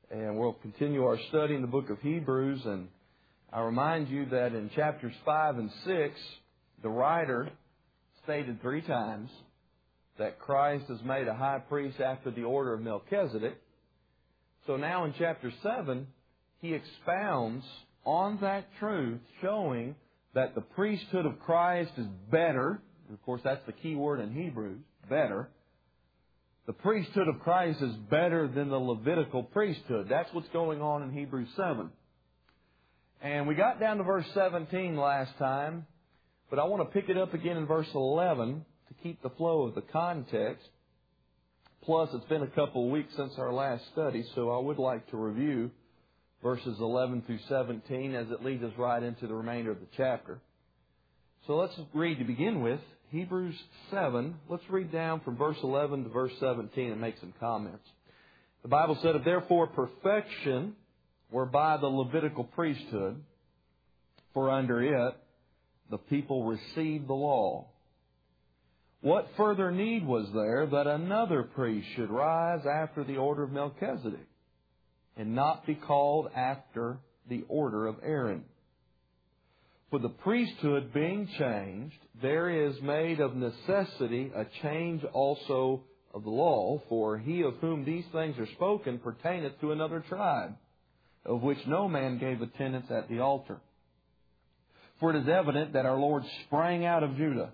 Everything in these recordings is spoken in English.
And we'll continue our study in the book of Hebrews. And I remind you that in chapters 5 and 6, the writer stated 3 times that Christ is made a high priest after the order of Melchizedek. So now in chapter 7, he expounds on that truth, showing that the priesthood of Christ is better. Of course, that's the key word in Hebrews, better. The priesthood of Christ is better than the Levitical priesthood. That's what's going on in Hebrews 7. And we got down to verse 17 last time, but I want to pick it up again in verse 11 to keep the flow of the context. Plus, it's been a couple of weeks since our last study, so I would like to review verses 11 through 17 as it leads us right into the remainder of the chapter. So let's read to begin with Hebrews 7. Let's read down from verse 11 to verse 17 and make some comments. The Bible said, "Therefore perfection were by the Levitical priesthood, for under it the people received the law. What further need was there that another priest should rise after the order of Melchizedek, and not be called after the order of Aaron? For the priesthood being changed, there is made of necessity a change also of the law. For he of whom these things are spoken pertaineth to another tribe, of which no man gave attendance at the altar. For it is evident that our Lord sprang out of Judah,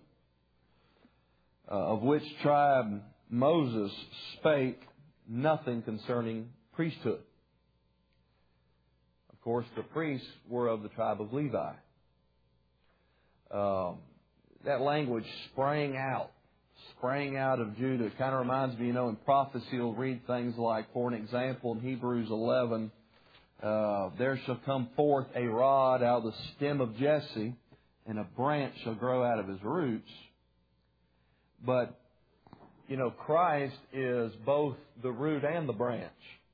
of which tribe Moses spake nothing concerning priesthood." Of course, the priests were of the tribe of Levi. That language, sprang out of Judah, kind of reminds me, in prophecy you'll read things like, for an example, in Hebrews 11, there shall come forth a rod out of the stem of Jesse, and a branch shall grow out of his roots. But, Christ is both the root and the branch.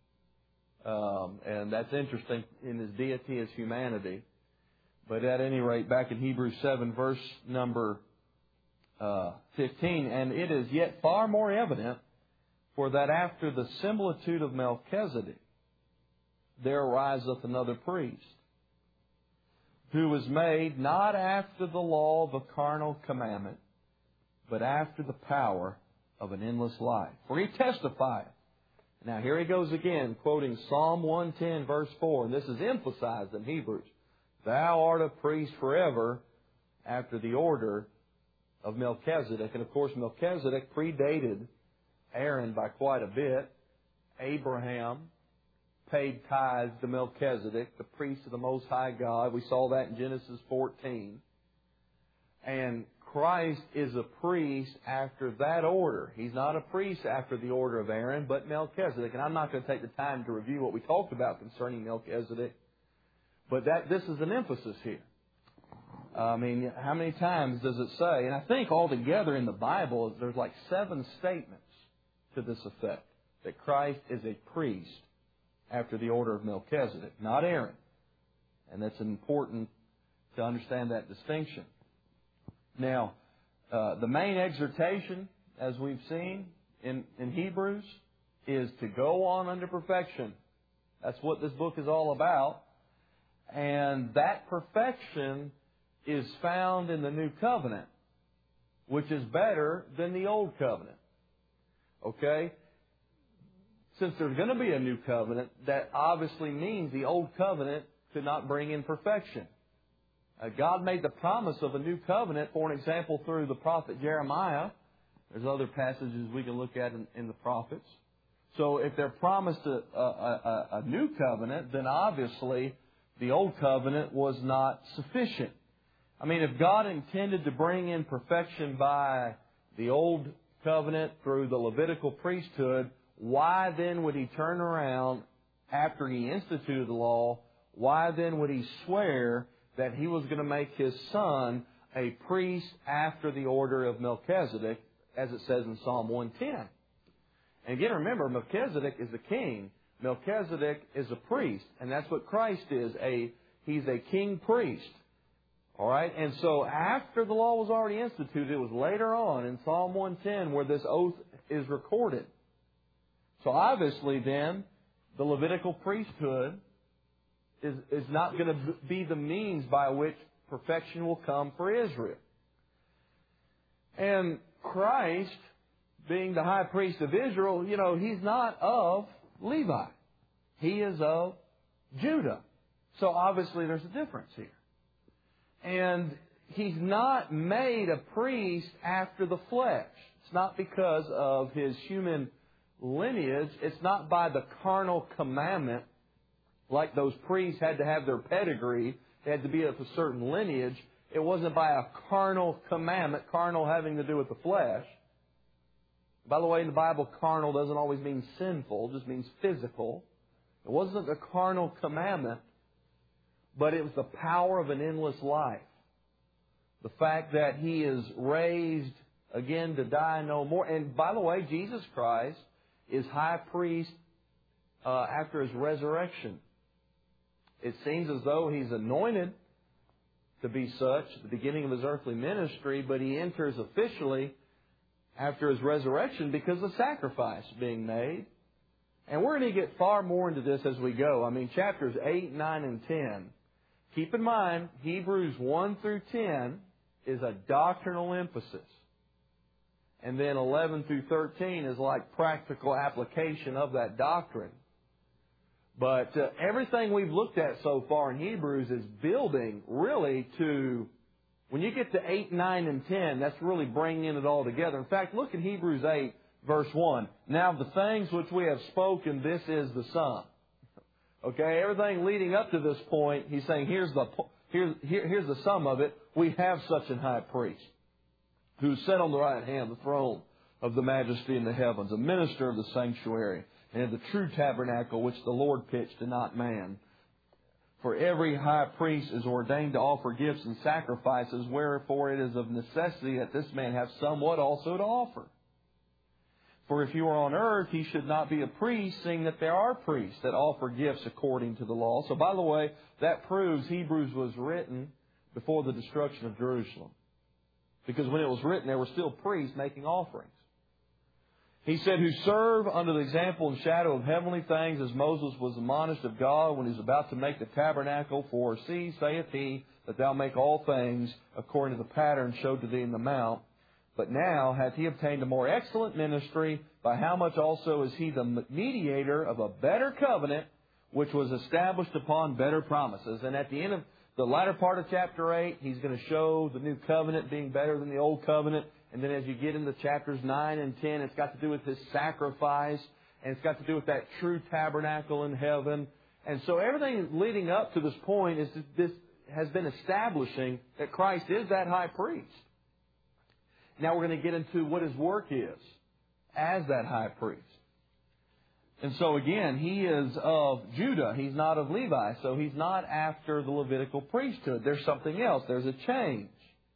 And that's interesting in His deity as humanity. But at any rate, back in Hebrews 7, verse number 15, "And it is yet far more evident, for that after the similitude of Melchizedek, there ariseth another priest, who was made not after the law of a carnal commandment, but after the power of an endless life. For he testifieth." Now here he goes again, quoting Psalm 110, verse 4, and this is emphasized in Hebrews. "Thou art a priest forever after the order of Melchizedek." And of course, Melchizedek predated Aaron by quite a bit. Abraham paid tithes to Melchizedek, the priest of the Most High God. We saw that in Genesis 14. And Christ is a priest after that order. He's not a priest after the order of Aaron, but Melchizedek. And I'm not going to take the time to review what we talked about concerning Melchizedek. But this is an emphasis here. How many times does it say? And I think altogether in the Bible, there's like 7 statements to this effect, that Christ is a priest after the order of Melchizedek, not Aaron. And that's important to understand that distinction. Now, the main exhortation, as we've seen in Hebrews, is to go on unto perfection. That's what this book is all about. And that perfection is found in the new covenant, which is better than the old covenant. Okay? Since there's going to be a new covenant, that obviously means the old covenant could not bring in perfection. God made the promise of a new covenant, for an example, through the prophet Jeremiah. There's other passages we can look at in the prophets. So if they're promised a new covenant, then obviously the old covenant was not sufficient. If God intended to bring in perfection by the old covenant through the Levitical priesthood, why then would He turn around after He instituted the law? Why then would He swear that He was going to make His Son a priest after the order of Melchizedek, as it says in Psalm 110? And again, remember, Melchizedek is a king. Melchizedek is a priest. And that's what Christ is. He's a king priest. All right? And so after the law was already instituted, it was later on in Psalm 110 where this oath is recorded. So obviously then, the Levitical priesthood is not going to be the means by which perfection will come for Israel. And Christ, being the high priest of Israel, He's not of Levi. He is of Judah. So obviously there's a difference here. And He's not made a priest after the flesh. It's not because of His human lineage. It's not by the carnal commandment, like those priests had to have their pedigree. They had to be of a certain lineage. It wasn't by a carnal commandment, carnal having to do with the flesh. By the way, in the Bible, carnal doesn't always mean sinful, it just means physical. It wasn't a carnal commandment, but it was the power of an endless life. The fact that He is raised again to die no more. And by the way, Jesus Christ is high priest after His resurrection. It seems as though He's anointed to be such at the beginning of His earthly ministry, but He enters officially after His resurrection because of sacrifice being made. And we're going to get far more into this as we go. I mean, chapters 8, 9, and 10. Keep in mind, Hebrews 1 through 10 is a doctrinal emphasis. And then 11 through 13 is like practical application of that doctrine. But everything we've looked at so far in Hebrews is building really to, when you get to 8, 9, and 10, that's really bringing it all together. In fact, look at Hebrews 8, verse 1. Now the things which we have spoken, this is the sum. Okay, everything leading up to this point, he's saying here's the sum of it. We have such an high priest who sat on the right hand of the throne of the majesty in the heavens, a minister of the sanctuary, and of the true tabernacle which the Lord pitched and not man. For every high priest is ordained to offer gifts and sacrifices, wherefore it is of necessity that this man have somewhat also to offer. For if you are on earth, he should not be a priest, seeing that there are priests that offer gifts according to the law. So by the way, that proves Hebrews was written before the destruction of Jerusalem. Because when it was written, there were still priests making offerings. He said, who serve under the example and shadow of heavenly things, as Moses was admonished of God when he was about to make the tabernacle. For see, saith he, that thou make all things according to the pattern showed to thee in the mount. But now hath he obtained a more excellent ministry, by how much also is he the mediator of a better covenant, which was established upon better promises. And at the end of the latter part of chapter 8, he's going to show the new covenant being better than the old covenant. And then as you get into chapters 9 and 10, it's got to do with His sacrifice, and it's got to do with that true tabernacle in heaven. And so everything leading up to this point is this has been establishing that Christ is that high priest. Now we're going to get into what His work is as that high priest. And so again, He is of Judah. He's not of Levi. So He's not after the Levitical priesthood. There's something else. There's a change.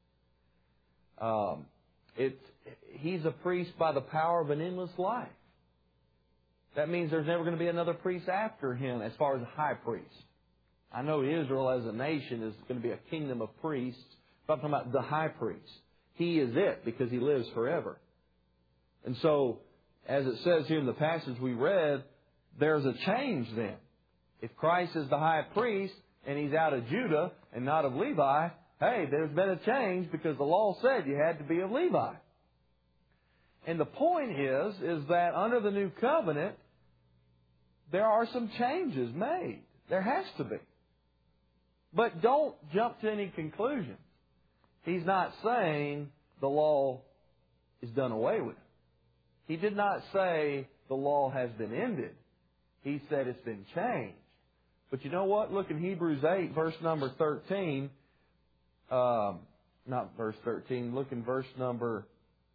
He's a priest by the power of an endless life. That means there's never going to be another priest after Him as far as a high priest. I know Israel as a nation is going to be a kingdom of priests, but I'm talking about the high priest. He is it because He lives forever. And so, as it says here in the passage we read, there's a change then. If Christ is the high priest and He's out of Judah and not of Levi, hey, there's been a change because the law said you had to be of Levi. And the point is that under the new covenant, there are some changes made. There has to be. But don't jump to any conclusions. He's not saying the law is done away with. He did not say the law has been ended. He said it's been changed. But you know what? Look in Hebrews 8, verse number 13. Not verse 13. Look in verse number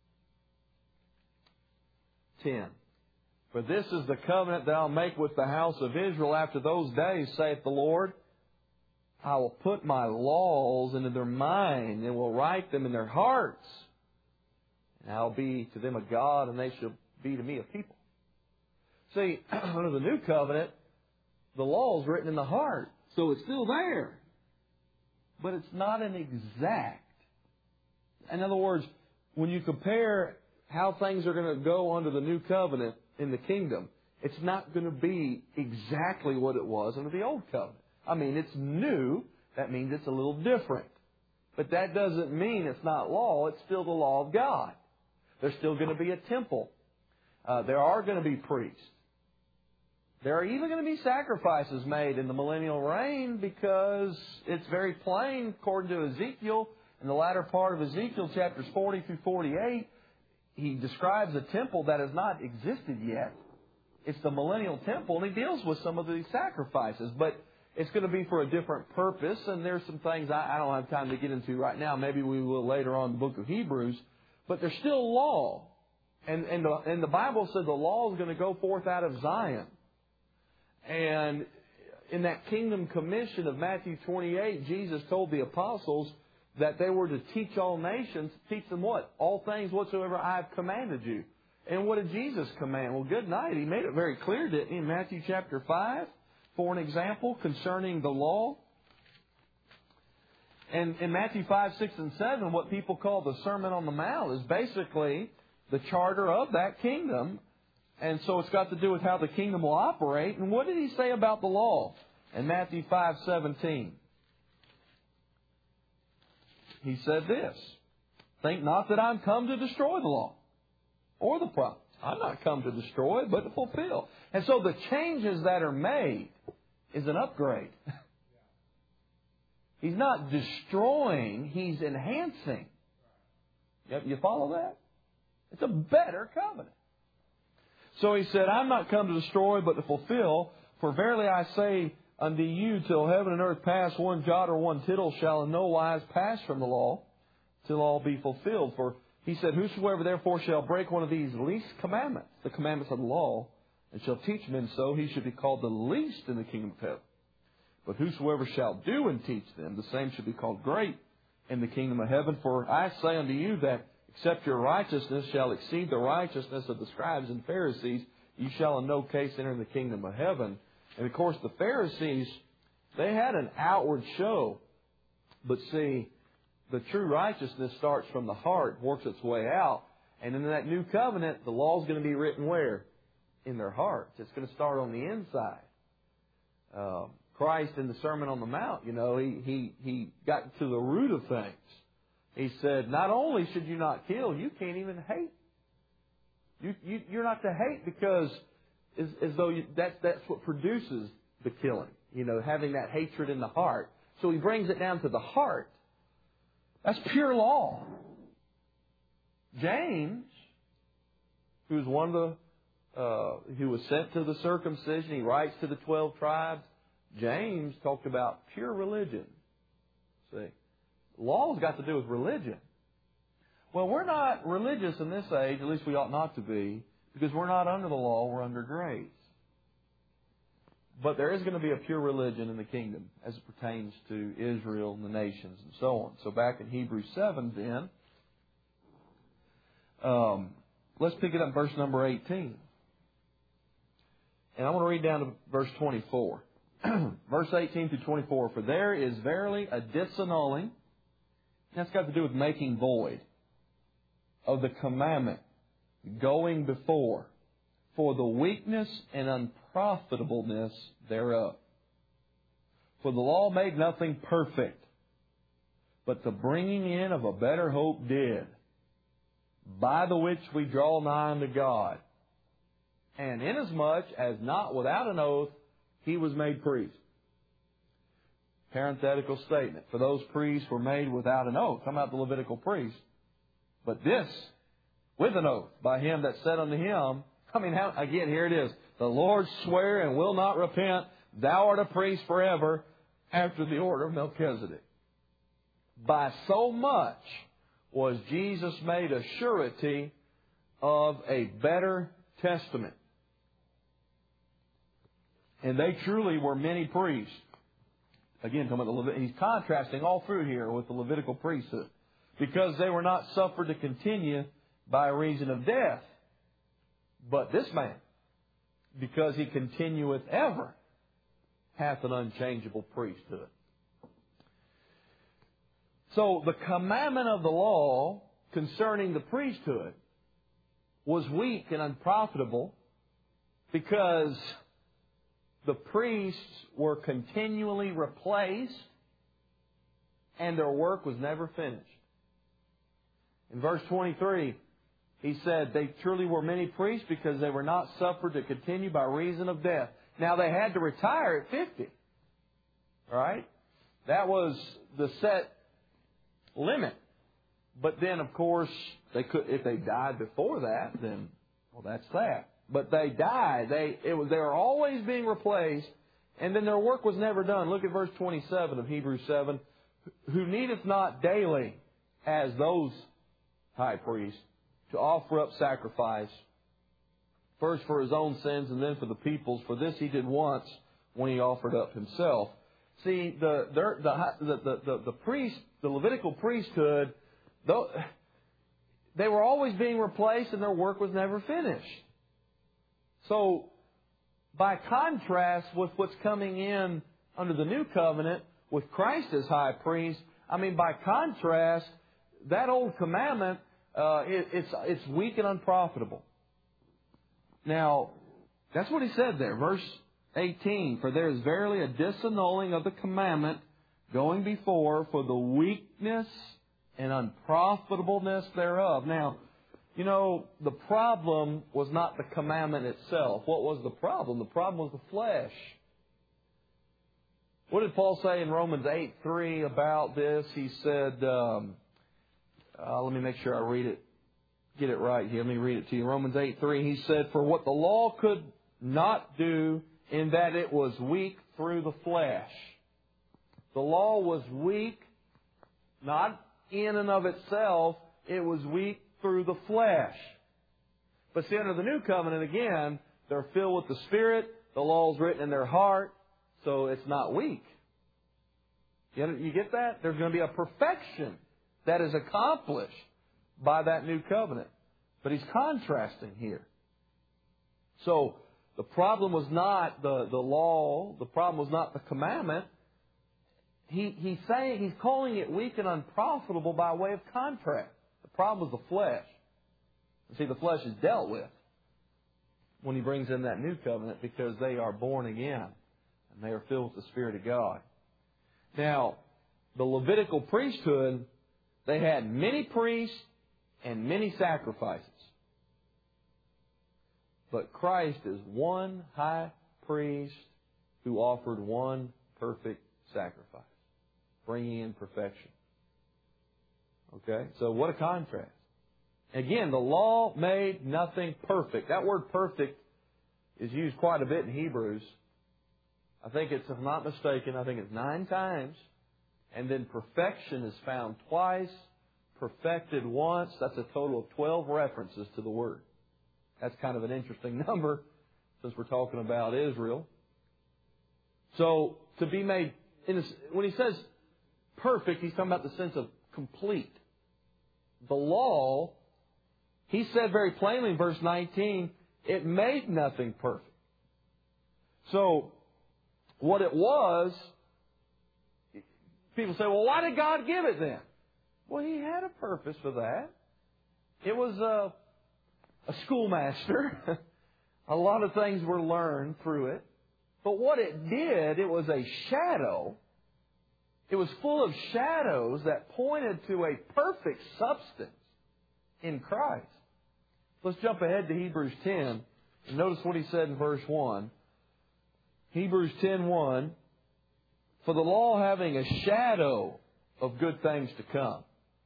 10. For this is the covenant that I'll make with the house of Israel after those days, saith the Lord. I will put my laws into their mind and will write them in their hearts. And I'll be to them a God, and they shall be to me a people. See, under the new covenant, the law is written in the heart. So it's still there. But it's not an exact. In other words, when you compare how things are going to go under the new covenant in the kingdom, It's not going to be exactly what it was under the Old Covenant. I mean, it's new. That means it's a little different. But that doesn't mean it's not law. It's still the law of God. There's still going to be a temple. There are going to be priests. There are even going to be sacrifices made in the millennial reign, because it's very plain, according to Ezekiel, in the latter part of Ezekiel, chapters 40 through 48, he describes a temple that has not existed yet. It's the millennial temple, and he deals with some of these sacrifices. But it's going to be for a different purpose, and there's some things I don't have time to get into right now. Maybe we will later on in the book of Hebrews. But there's still law. And the Bible said the law is going to go forth out of Zion. And in that kingdom commission of Matthew 28, Jesus told the apostles that they were to teach all nations, teach them what? All things whatsoever I have commanded you. And what did Jesus command? Well, good night. He made it very clear, didn't he, in Matthew chapter 5, for an example concerning the law. And in Matthew 5, 6, and 7, what people call the Sermon on the Mount is basically the charter of that kingdom. And so it's got to do with how the kingdom will operate. And what did he say about the law? In Matthew 5:17, he said this, "Think not that I'm come to destroy the law or the prophets. I'm not come to destroy, but to fulfill." And so the changes that are made is an upgrade. He's not destroying, he's enhancing. You follow that? It's a better covenant. So he said, "I'm not come to destroy, but to fulfill. For verily I say unto you, till heaven and earth pass, one jot or one tittle shall in no wise pass from the law, till all be fulfilled. For he said, whosoever therefore shall break one of these least commandments, the commandments of the law, and shall teach men so, he should be called the least in the kingdom of heaven. But whosoever shall do and teach them, the same should be called great in the kingdom of heaven. For I say unto you that except your righteousness shall exceed the righteousness of the scribes and Pharisees, you shall in no case enter the kingdom of heaven." And of course the Pharisees, they had an outward show. But see, the true righteousness starts from the heart, works its way out. And in that new covenant, the law is going to be written where? In their hearts. It's going to start on the inside. Christ in the Sermon on the Mount, he got to the root of things. He said, not only should you not kill, you can't even hate. You're not to hate because as though that's what produces the killing. Having that hatred in the heart. So he brings it down to the heart. That's pure law. James, who's one of who was sent to the circumcision, he writes to the 12 tribes. James talked about pure religion. See, law's got to do with religion. Well, we're not religious in this age, at least we ought not to be, because we're not under the law, we're under grace. But there is going to be a pure religion in the kingdom as it pertains to Israel and the nations and so on. So back in Hebrews 7 then, let's pick it up verse number 18. And I want to read down to verse 24. Verse 18 through 24. "For there is verily a disannulling," that's got to do with making void, "of the commandment going before, for the weakness and unprofitableness thereof. For the law made nothing perfect, but the bringing in of a better hope did, by the which we draw nigh unto God. And inasmuch as not without an oath he was made priest." Parenthetical statement. For those priests were made without an oath. Talking about the Levitical priest. But this, with an oath, by him that said unto him, again, here it is. "The Lord swear and will not repent, thou art a priest forever, after the order of Melchizedek." By so much was Jesus made a surety of a better testament. And they truly were many priests. Again, he's contrasting all through here with the Levitical priesthood. Because they were not suffered to continue by reason of death. But this man, because he continueth ever, hath an unchangeable priesthood. So the commandment of the law concerning the priesthood was weak and unprofitable because the priests were continually replaced and their work was never finished. In verse 23, he said, they truly were many priests because they were not suffered to continue by reason of death. Now they had to retire at 50. Right? That was the set limit. But then, of course, they could, if they died before that, then, well, that's that. But they died. They were always being replaced, and then their work was never done. Look at verse 27 of Hebrews 7. Who needeth not daily, as those high priests, to offer up sacrifice, first for his own sins and then for the people's. For this he did once when he offered up himself. See, the priest, the Levitical priesthood, they were always being replaced and their work was never finished. So, by contrast with what's coming in under the new covenant with Christ as high priest, by contrast, that old commandment, it's weak and unprofitable. Now, that's what he said there, verse 18. For there is verily a disannulling of the commandment going before for the weakness and unprofitableness thereof. Now, the problem was not the commandment itself. What was the problem? The problem was the flesh. What did Paul say in Romans 8:3 about this? He said, let me make sure I get it right here. Let me read it to you. Romans 8:3, he said, for what the law could not do, in that it was weak through the flesh. The law was weak, not in and of itself. It was weak through the flesh. But see, under the new covenant, again, they're filled with the Spirit. The law is written in their heart, so it's not weak. You get that? There's going to be a perfection that is accomplished by that new covenant. But he's contrasting here. So, the problem was not the law. The problem was not the commandment. He's calling it weak and unprofitable by way of contrast. The problem was the flesh. See, the flesh is dealt with when he brings in that new covenant because they are born again and they are filled with the Spirit of God. Now, the Levitical priesthood, they had many priests and many sacrifices. But Christ is one high priest who offered one perfect sacrifice, bringing in perfection. Okay? So what a contrast. Again, the law made nothing perfect. That word perfect is used quite a bit in Hebrews. I think it's, if I'm not mistaken, I think it's 9 times. And then perfection is found twice, perfected once. That's a total of 12 references to the word. That's kind of an interesting number since we're talking about Israel. So, to be made, when he says perfect, he's talking about the sense of complete. The law, he said very plainly in verse 19, it made nothing perfect. So, what it was, people say, well, why did God give it then? Well, he had a purpose for that. It was a schoolmaster. A lot of things were learned through it. But what it did, it was a shadow. It was full of shadows that pointed to a perfect substance in Christ. Let's jump ahead to Hebrews 10 and notice what he said in verse 1. Hebrews 10:1. For the law having a shadow of good things to come,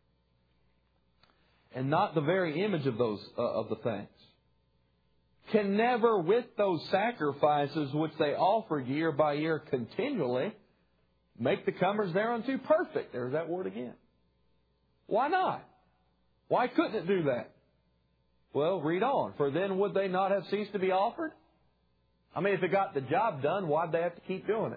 and not the very image of those of the things, can never with those sacrifices which they offered year by year continually make the comers thereunto perfect. There's that word again. Why not? Why couldn't it do that? Well, read on. For then would they not have ceased to be offered? If it got the job done, why'd they have to keep doing it?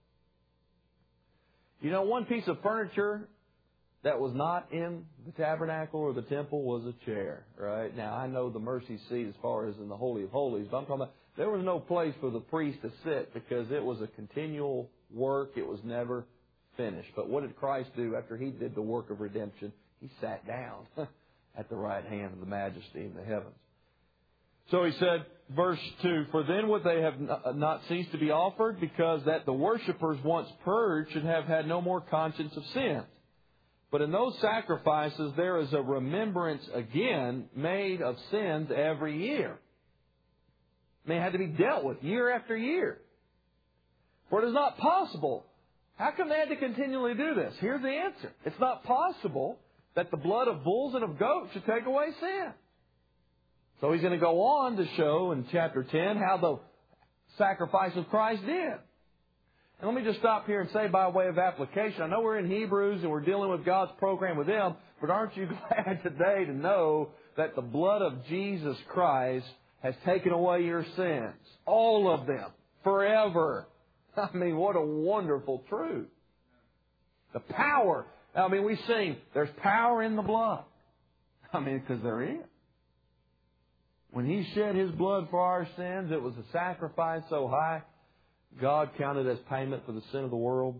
One piece of furniture that was not in the tabernacle or the temple was a chair, right? Now, I know the mercy seat as far as in the Holy of Holies, but I'm talking about there was no place for the priest to sit because it was a continual work. It was never finished. But what did Christ do after He did the work of redemption? He sat down at the right hand of the Majesty in the heavens. So he said, verse 2, for then would they have not ceased to be offered, because that the worshippers once purged should have had no more conscience of sin. But in those sacrifices there is a remembrance again made of sins every year. They had to be dealt with year after year. For it is not possible. How come they had to continually do this? Here's the answer. It's not possible that the blood of bulls and of goats should take away sin. So he's going to go on to show in chapter 10 how the sacrifice of Christ did. And let me just stop here and say by way of application, I know we're in Hebrews and we're dealing with God's program with them, but aren't you glad today to know that the blood of Jesus Christ has taken away your sins? All of them. Forever. I mean, what a wonderful truth. The power. I mean, we sing, there's power in the blood. I mean, because there is. When He shed His blood for our sins, it was a sacrifice so high, God counted as payment for the sin of the world.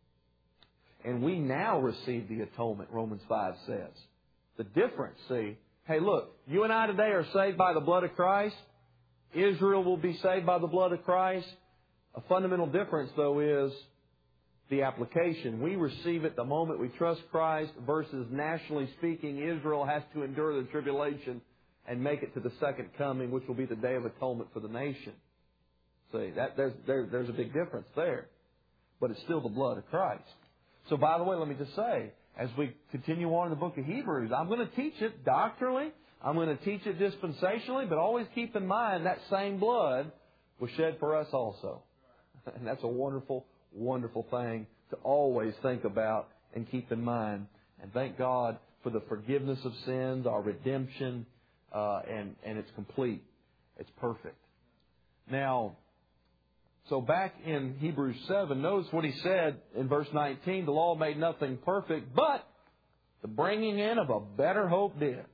And we now receive the atonement, Romans 5 says. The difference, see, hey, look, you and I today are saved by the blood of Christ. Israel will be saved by the blood of Christ. A fundamental difference, though, is the application. We receive it the moment we trust Christ versus, nationally speaking, Israel has to endure the tribulation and make it to the second coming, which will be the Day of Atonement for the nation. See, there's a big difference there. But it's still the blood of Christ. So, by the way, let me just say, as we continue on in the book of Hebrews, I'm going to teach it doctrinally. I'm going to teach it dispensationally, but always keep in mind that same blood was shed for us also. And that's a wonderful, wonderful thing to always think about and keep in mind. And thank God for the forgiveness of sins, our redemption, and it's complete. It's perfect. Now, so back in Hebrews 7, notice what he said in verse 19. The law made nothing perfect, but the bringing in of a better hope did.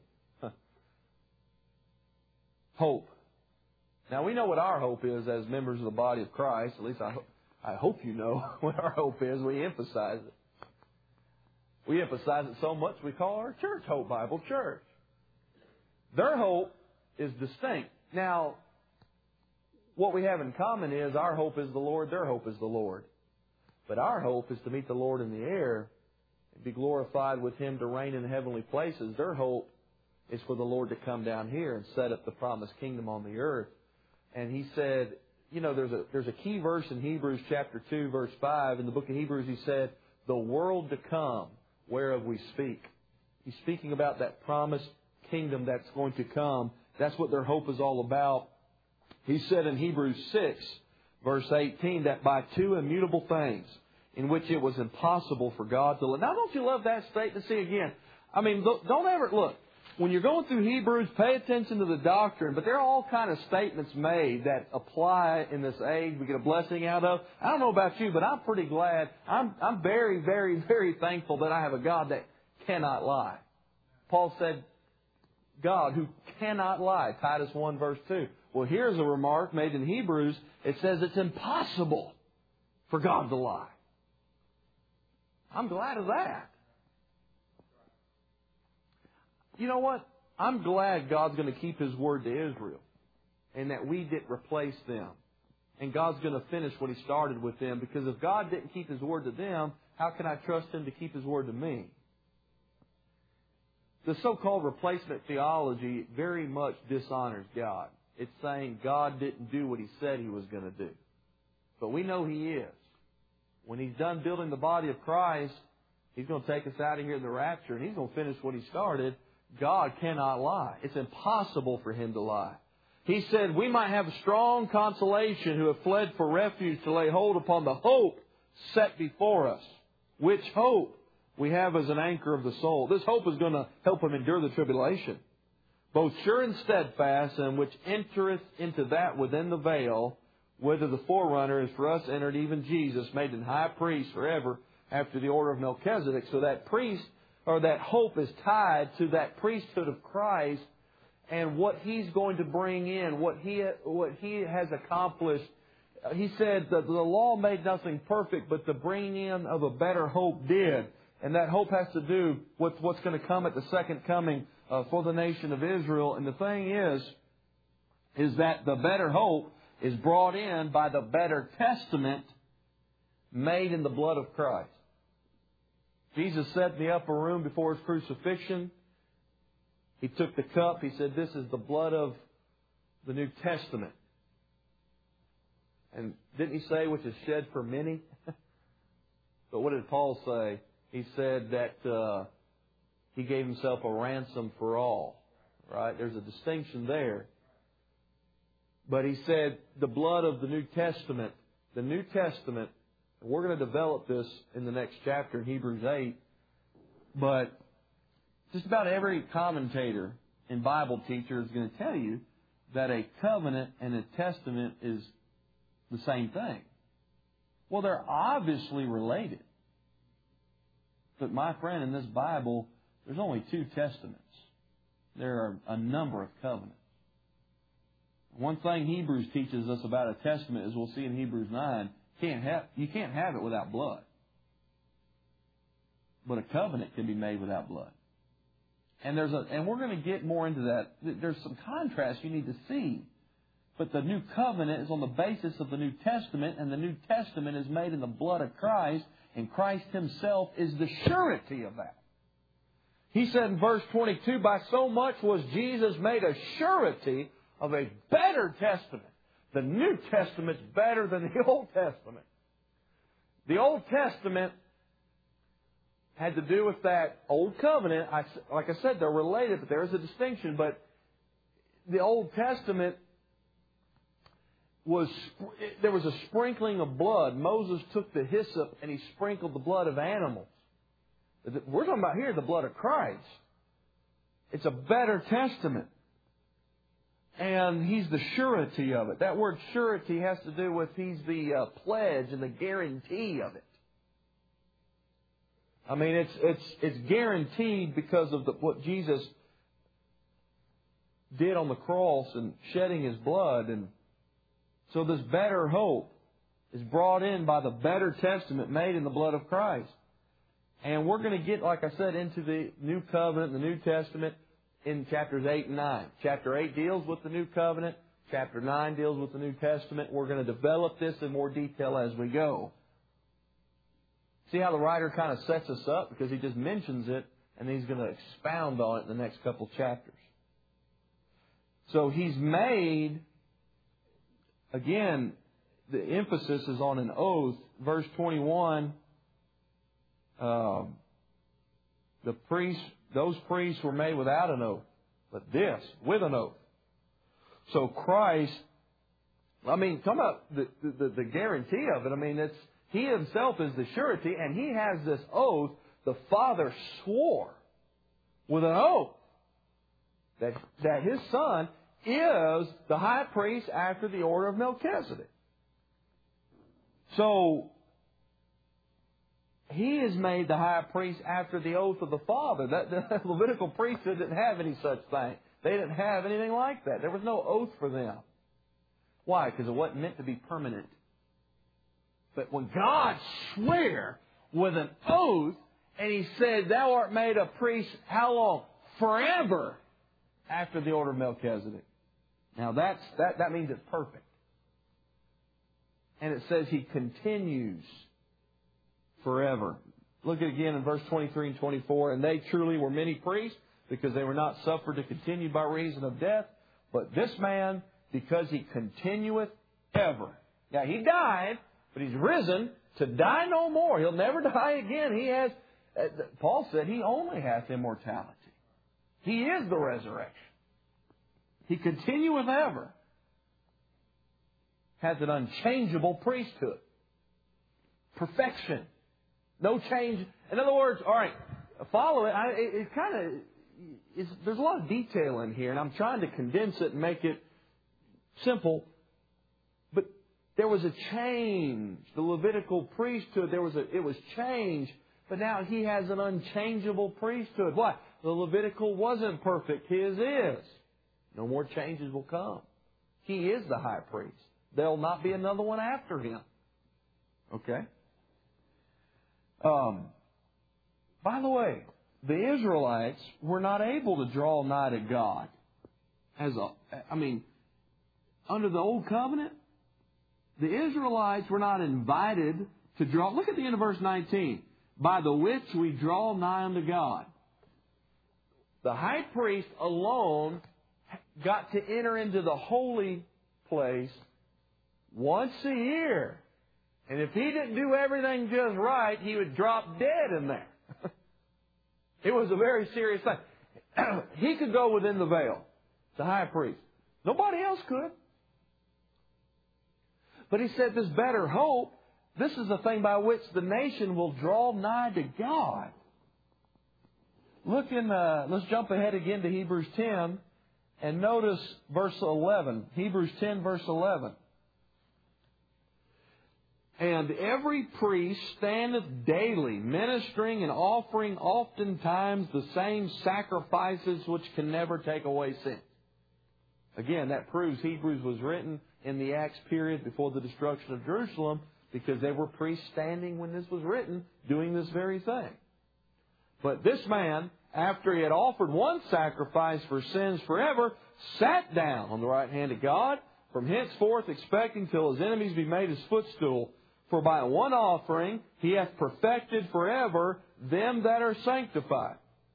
Hope. Now, we know what our hope is as members of the body of Christ. At least I hope you know what our hope is. We emphasize it. We emphasize it so much we call our church Hope Bible Church. Their hope is distinct. Now, what we have in common is our hope is the Lord, their hope is the Lord. But our hope is to meet the Lord in the air and be glorified with Him to reign in heavenly places. Their hope is for the Lord to come down here and set up the promised kingdom on the earth. And he said, you know, there's a key verse in Hebrews chapter 2, verse 5. In the book of Hebrews, he said, the world to come, whereof we speak. He's speaking about that promised kingdom that's going to come. That's what their hope is all about. He said in Hebrews 6, verse 18, that by two immutable things, in which it was impossible for God to live. Now, don't you love that statement? See, again, I mean, don't ever, look, when you're going through Hebrews, pay attention to the doctrine, but there are all kind of statements made that apply in this age we get a blessing out of. I don't know about you, but I'm pretty glad. I'm very, very, very thankful that I have a God that cannot lie. Paul said, God who cannot lie, Titus 1, verse 2. Well, here's a remark made in Hebrews. It says it's impossible for God to lie. I'm glad of that. You know what? I'm glad God's going to keep His word to Israel and that we didn't replace them. And God's going to finish what He started with them, because if God didn't keep His word to them, how can I trust Him to keep His word to me? The so-called replacement theology very much dishonors God. It's saying God didn't do what He said He was going to do. But we know He is. When He's done building the body of Christ, He's going to take us out of here in the rapture, and He's going to finish what He started. God cannot lie. It's impossible for Him to lie. He said, we might have a strong consolation who have fled for refuge to lay hold upon the hope set before us. Which hope we have as an anchor of the soul. This hope is going to help him endure the tribulation. Both sure and steadfast, and which entereth into that within the veil, whither the forerunner is for us entered, even Jesus, made an high priest forever after the order of Melchizedek. So that priest, or that hope, is tied to that priesthood of Christ and what He's going to bring in, what He has accomplished. He said that the law made nothing perfect, but the bringing in of a better hope did. And that hope has to do with what's going to come at the second coming for the nation of Israel. And the thing is, is that the better hope is brought in by the better testament made in the blood of Christ. Jesus sat in the upper room before His crucifixion. He took the cup. He said, "This is the blood of the New Testament." And didn't He say, "which is shed for many"? But what did Paul say? He said that He gave Himself a ransom for all. Right? There's a distinction there. But he said the blood of the New Testament. The New Testament, and we're going to develop this in the next chapter in Hebrews 8, but just about every commentator and Bible teacher is going to tell you that a covenant and a testament is the same thing. Well, they're obviously related. But my friend, in this Bible, there's only 2 testaments. There are a number of covenants. One thing Hebrews teaches us about a testament, as we'll see in Hebrews 9, you can't have it without blood. But a covenant can be made without blood. And we're going to get more into that. There's some contrast you need to see. But the new covenant is on the basis of the New Testament, and the New Testament is made in the blood of Christ, and Christ Himself is the surety of that. He said in verse 22, "By so much was Jesus made a surety of a better testament." The New Testament's better than the Old Testament. The Old Testament had to do with that Old Covenant. Like I said, they're related, but there is a distinction. But the Old Testament there was a sprinkling of blood. Moses took the hyssop and he sprinkled the blood of animals. We're talking about here the blood of Christ. It's a better testament. And He's the surety of it. That word surety has to do with He's the pledge and the guarantee of it. I mean, it's guaranteed because of what Jesus did on the cross and shedding His blood. And so this better hope is brought in by the better testament made in the blood of Christ. And we're going to get, like I said, into the New Covenant, the New Testament, in chapters 8 and 9. Chapter 8 deals with the New Covenant. Chapter 9 deals with the New Testament. We're going to develop this in more detail as we go. See how the writer kind of sets us up? Because he just mentions it, and he's going to expound on it in the next couple chapters. So he's made, again, the emphasis is on an oath. Verse 21, those priests were made without an oath, but this, with an oath. So Christ, talking about the guarantee of it, He Himself is the surety, and He has this oath. The Father swore with an oath that His Son is the high priest after the order of Melchizedek. So He is made the high priest after the oath of the Father. The Levitical priesthood didn't have any such thing. They didn't have anything like that. There was no oath for them. Why? Because it wasn't meant to be permanent. But when God swore with an oath, and He said, "Thou art made a priest," how long? Forever, after the order of Melchizedek. Now that means it's perfect. And it says He continues forever. Look at it again in verse 23 and 24. "And they truly were many priests, because they were not suffered to continue by reason of death. But this man, because He continueth ever." Now He died, but He's risen to die no more. He'll never die again. He has, Paul said, He only hath immortality. He is the resurrection. He continueth ever. Has an unchangeable priesthood. Perfection. No change. In other words, all right, follow it. There's a lot of detail in here, and I'm trying to condense it and make it simple. But there was a change. The Levitical priesthood, it was changed. But now He has an unchangeable priesthood. Why? The Levitical wasn't perfect. His is. No more changes will come. He is the high priest. There'll not be another one after Him. Okay? By the way, the Israelites were not able to draw nigh to God. under the Old Covenant, the Israelites were not invited to draw. Look at the end of verse 19. By the which we draw nigh unto God. The high priest alone got to enter into the holy place once a year. And if he didn't do everything just right, he would drop dead in there. It was a very serious thing. He could go within the veil, the high priest. Nobody else could. But he said this better hope, this is the thing by which the nation will draw nigh to God. Look in, let's jump ahead again to Hebrews 10 and notice verse 11. Hebrews 10 verse 11. And every priest standeth daily, ministering and offering oftentimes the same sacrifices which can never take away sin. Again, that proves Hebrews was written in the Acts period before the destruction of Jerusalem, because there were priests standing when this was written, doing this very thing. But this man, after he had offered one sacrifice for sins forever, sat down on the right hand of God, from henceforth expecting till his enemies be made his footstool. For by one offering he hath perfected forever them that are sanctified.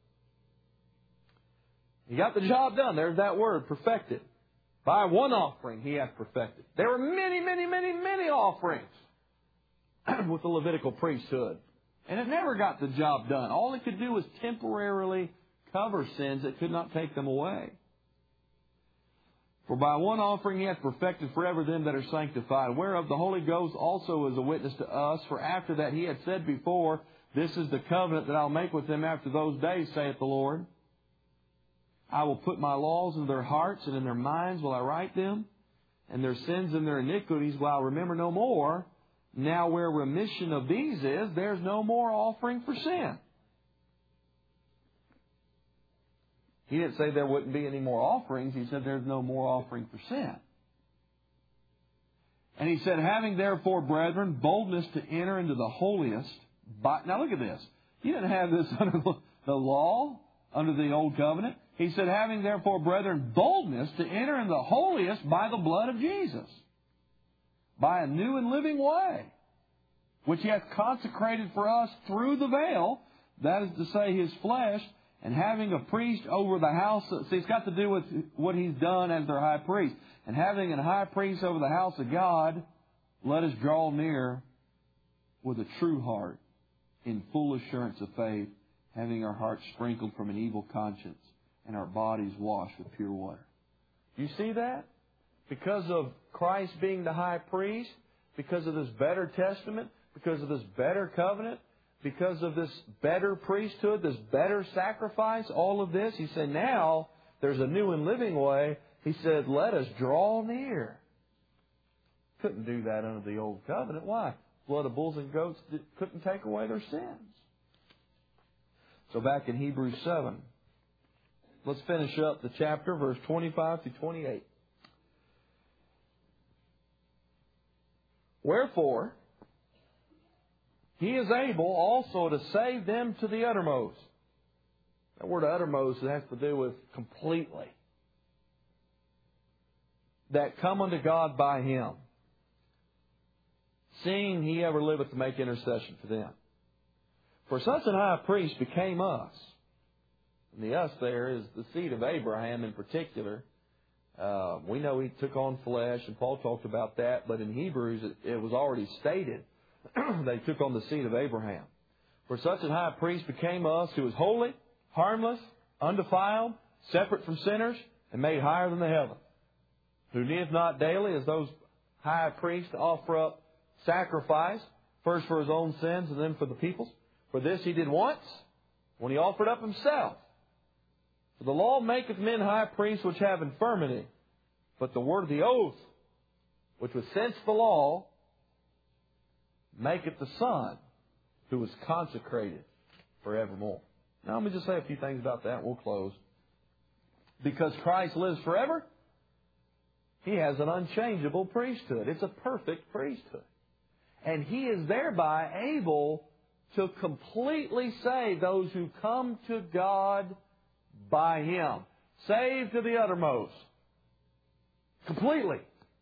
He got the job done. There's that word, perfected. By one offering he hath perfected. There were many, many, many, many offerings with the Levitical priesthood. And it never got the job done. All it could do was temporarily cover sins. It could not take them away. For by one offering he hath perfected forever them that are sanctified, whereof the Holy Ghost also is a witness to us. For after that he had said before, this is the covenant that I'll make with them after those days, saith the Lord. I will put my laws in their hearts, and in their minds will I write them, and their sins and their iniquities will I remember no more. Now where remission of these is, there's no more offering for sin. He didn't say there wouldn't be any more offerings. He said there's no more offering for sin. And he said, having therefore, brethren, boldness to enter into the holiest. Now look at this. You didn't have this under the law, under the old covenant. He said, having therefore, brethren, boldness to enter into the holiest by the blood of Jesus, by a new and living way, which he hath consecrated for us through the veil, that is to say, his flesh, and having a priest over the house. See, it's got to do with what he's done as their high priest. And having a high priest over the house of God, let us draw near with a true heart, in full assurance of faith, having our hearts sprinkled from an evil conscience, and our bodies washed with pure water. You see that? Because of Christ being the high priest, because of this better testament, because of this better covenant, because of this better priesthood, this better sacrifice, all of this, he said, now there's a new and living way. He said, let us draw near. Couldn't do that under the old covenant. Why? Blood of bulls and goats couldn't take away their sins. So back in Hebrews 7, let's finish up the chapter, verse 25 to 28. Wherefore, he is able also to save them to the uttermost. That word uttermost has to do with completely. That come unto God by him, seeing he ever liveth to make intercession for them. For such an high priest became us. And the us there is the seed of Abraham in particular. We know he took on flesh, and Paul talked about that, but in Hebrews it was already stated they took on the seed of Abraham. For such a high priest became us, who is holy, harmless, undefiled, separate from sinners, and made higher than the heavens, who needeth not daily, as those high priests, to offer up sacrifice, first for his own sins and then for the people's. For this he did once, when he offered up himself. For the law maketh men high priests which have infirmity, but the word of the oath, which was since the law, maketh the Son, who was consecrated forevermore. Now let me just say a few things about that and we'll close. Because Christ lives forever, he has an unchangeable priesthood. It's a perfect priesthood. And he is thereby able to completely save those who come to God by him. Saved to the uttermost. Completely.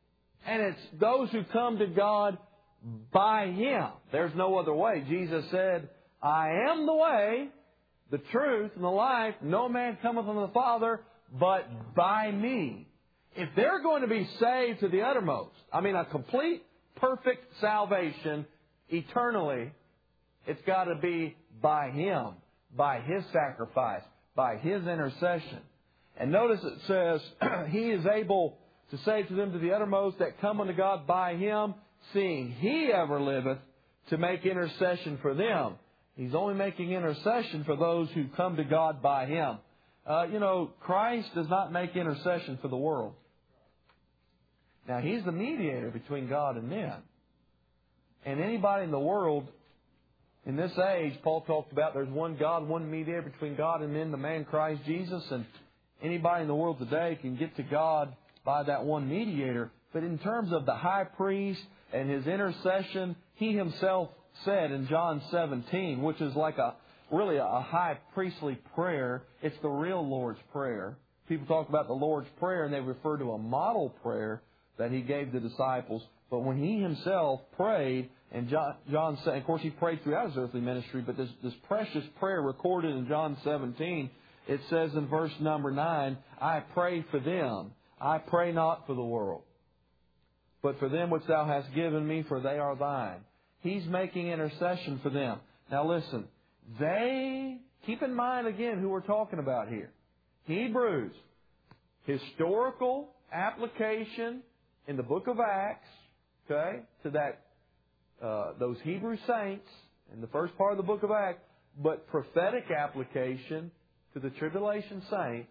And it's those who come to God by Him. There's no other way. Jesus said, I am the way, the truth, and the life. No man cometh unto the Father but by me. If they're going to be saved to the uttermost, I mean a complete, perfect salvation eternally, it's got to be by Him, by His sacrifice, by His intercession. And notice it says, He is able to save to them to the uttermost that come unto God by Him, seeing He ever liveth to make intercession for them. He's only making intercession for those who come to God by Him. Christ does not make intercession for the world. Now, He's the mediator between God and men. And anybody in the world, in this age, Paul talked about there's one God, one mediator between God and men, the man Christ Jesus. And anybody in the world today can get to God by that one mediator. But in terms of the high priest and his intercession, He Himself said in John 17, which is like really a high priestly prayer. It's the real Lord's Prayer. People talk about the Lord's Prayer and they refer to a model prayer that He gave the disciples. But when He Himself prayed, and John said, of course He prayed throughout His earthly ministry, but this precious prayer recorded in John 17, it says in verse number 9, I pray for them. I pray not for the world, but for them which Thou hast given me, for they are Thine. He's making intercession for them. Now listen, keep in mind again who we're talking about here. Hebrews, historical application in the book of Acts, okay, to those Hebrew saints in the first part of the book of Acts, but prophetic application to the tribulation saints.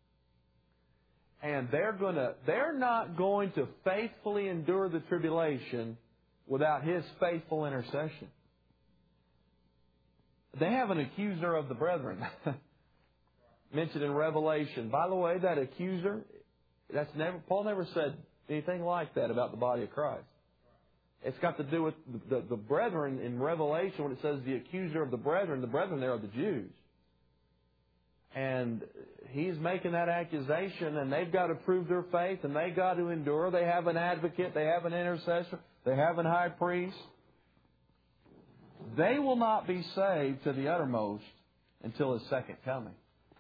And they're not going to faithfully endure the tribulation without His faithful intercession. They have an accuser of the brethren mentioned in Revelation. By the way, that accuser, Paul never said anything like that about the body of Christ. It's got to do with the brethren in Revelation when it says the accuser of the brethren there are the Jews. And he's making that accusation, and they've got to prove their faith, and they've got to endure. They have an advocate, they have an intercessor, they have a high priest. They will not be saved to the uttermost until His second coming.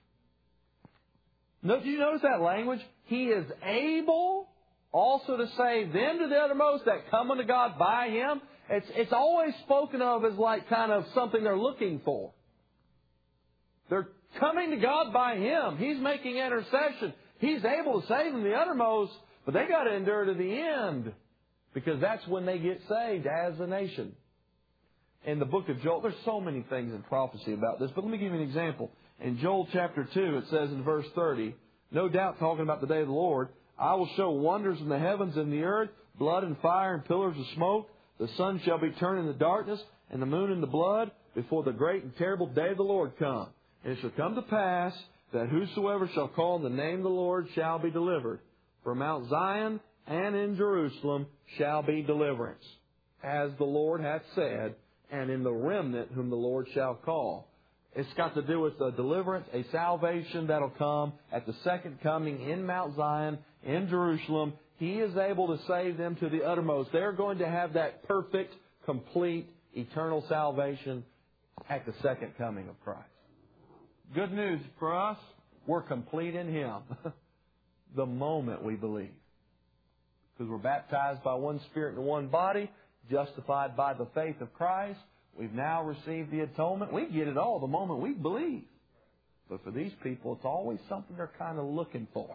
Did you notice that language? He is able also to save them to the uttermost that come unto God by Him. It's always spoken of as like kind of something they're looking for. They're coming to God by Him. He's making intercession. He's able to save them to the uttermost, but they got to endure to the end, because that's when they get saved as a nation. In the book of Joel, there's so many things in prophecy about this, but let me give you an example. In Joel chapter 2, it says in verse 30, no doubt talking about the day of the Lord, I will show wonders in the heavens and the earth, blood and fire and pillars of smoke. The sun shall be turned into darkness, and the moon into blood, before the great and terrible day of the Lord come. And it shall come to pass that whosoever shall call on the name of the Lord shall be delivered. For Mount Zion and in Jerusalem shall be deliverance, as the Lord hath said, and in the remnant whom the Lord shall call. It's got to do with a deliverance, a salvation that'll come at the second coming in Mount Zion, in Jerusalem. He is able to save them to the uttermost. They're going to have that perfect, complete, eternal salvation at the second coming of Christ. Good news for us, we're complete in Him the moment we believe. Because we're baptized by one Spirit and one body, justified by the faith of Christ. We've now received the atonement. We get it all the moment we believe. But for these people, it's always something they're kind of looking for.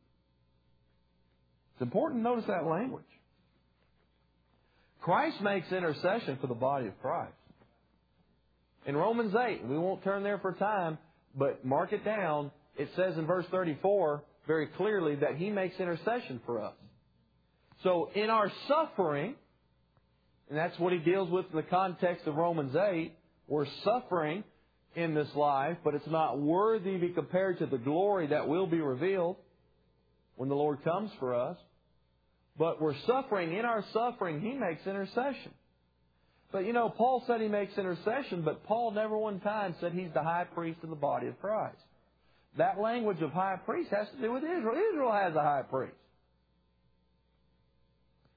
It's important to notice that language. Christ makes intercession for the body of Christ. In Romans 8, we won't turn there for time, but mark it down. It says in verse 34 very clearly that He makes intercession for us. So in our suffering, and that's what He deals with in the context of Romans 8, we're suffering in this life, but it's not worthy to be compared to the glory that will be revealed when the Lord comes for us. But we're suffering. In our suffering, He makes intercession. But Paul said He makes intercession, but Paul never one time said He's the high priest of the body of Christ. That language of high priest has to do with Israel. Israel has a high priest.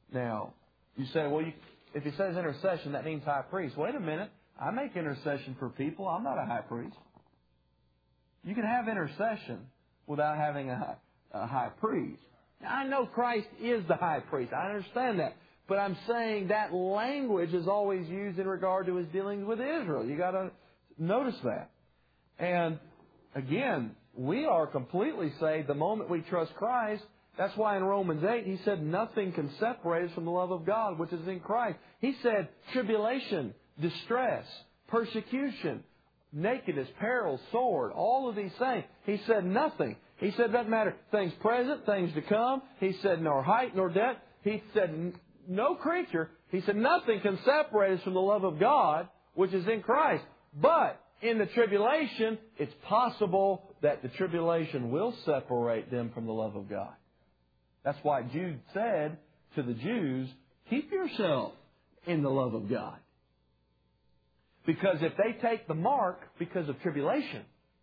Now, you say, well, if he says intercession, that means high priest. Wait a minute. I make intercession for people. I'm not a high priest. You can have intercession without having a high priest. Now, I know Christ is the high priest. I understand that. But I'm saying that language is always used in regard to his dealings with Israel. You got to notice that. And again, we are completely saved the moment we trust Christ. That's why in Romans 8 he said nothing can separate us from the love of God which is in Christ. He said tribulation, distress, persecution, nakedness, peril, sword, all of these things. He said nothing. He said it doesn't matter things present, things to come. He said nor height nor depth. He said no creature. He said nothing can separate us from the love of God which is in Christ. But in the tribulation, it's possible that the tribulation will separate them from the love of God. That's why Jude said to the Jews, keep yourself in the love of God. Because if they take the mark because of tribulation,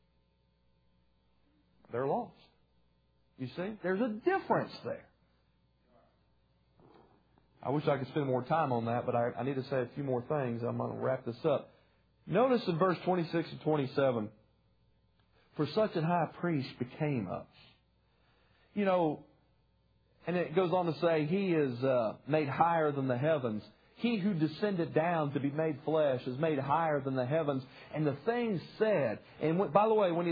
they're lost. You see? There's a difference there. I wish I could spend more time on that, but I need to say a few more things. I'm going to wrap this up. Notice in verse 26 and 27, for such a high priest became us. You know, and it goes on to say, he is made higher than the heavens. He who descended down to be made flesh is made higher than the heavens. And the things said, and by the way, when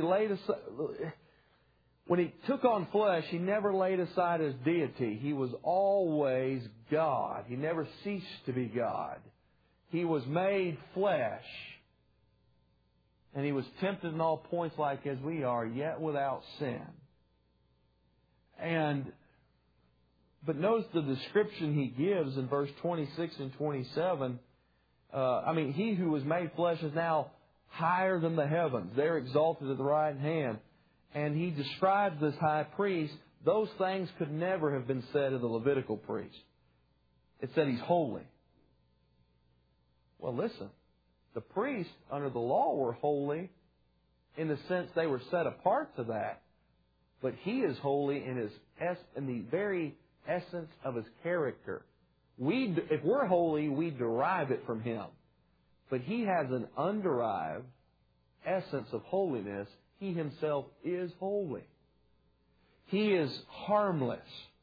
he took on flesh, he never laid aside his deity. He was always God. He never ceased to be God. He was made flesh. And he was tempted in all points like as we are, yet without sin. But notice the description he gives in verse 26 and 27. He who was made flesh is now higher than the heavens. They're exalted at the right hand. And he describes this high priest. Those things could never have been said of the Levitical priest. It said he's holy. Well, listen. The priests under the law were holy in the sense they were set apart to that. But he is holy in the very essence of his character. If we're holy, we derive it from him. But he has an underived essence of holiness. He himself is holy. He is harmless.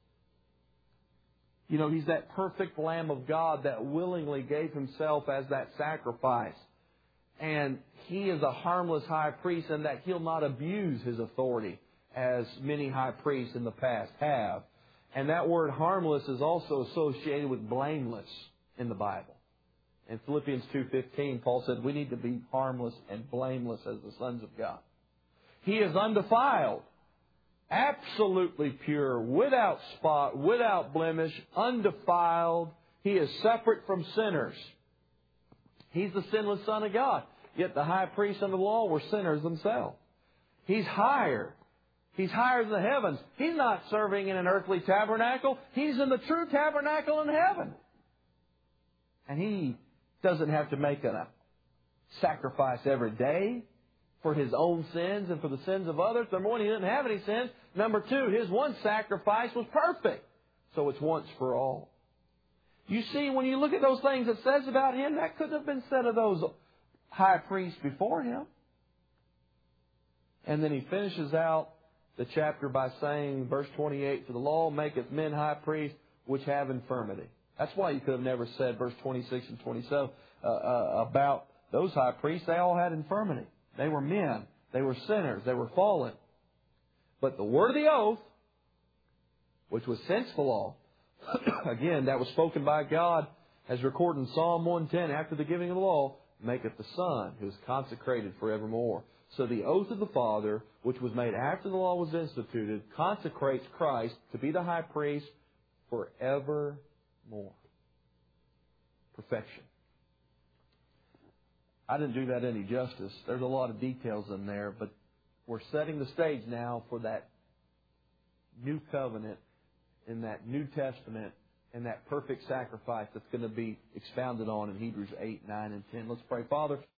You know, he's that perfect Lamb of God that willingly gave himself as that sacrifice. And he is a harmless high priest in that he'll not abuse his authority as many high priests in the past have. And that word harmless is also associated with blameless in the Bible. In Philippians 2:15, Paul said we need to be harmless and blameless as the sons of God. He is undefiled, absolutely pure, without spot, without blemish, undefiled. He is separate from sinners. He's the sinless Son of God. Yet the high priests under the law were sinners themselves. He's higher. He's higher than the heavens. He's not serving in an earthly tabernacle. He's in the true tabernacle in heaven. And he doesn't have to make a sacrifice every day for his own sins and for the sins of others. Number one, he didn't have any sins. Number two, his one sacrifice was perfect. So it's once for all. You see, when you look at those things it says about him, that couldn't have been said of those high priests before him. And then he finishes out the chapter by saying, verse 28, for the law maketh men high priests which have infirmity. That's why you could have never said, verse 26 and 27, about those high priests. They all had infirmity. They were men. They were sinners. They were fallen. But the word of the oath, which was since the law, again, that was spoken by God, as recorded in Psalm 110, after the giving of the law, maketh the Son, who is consecrated forevermore. So the oath of the Father, which was made after the law was instituted, consecrates Christ to be the high priest forevermore. Perfection. I didn't do that any justice. There's a lot of details in there, but we're setting the stage now for that new covenant in that New Testament and that perfect sacrifice that's going to be expounded on in Hebrews 8, 9, and 10. Let's pray. Father,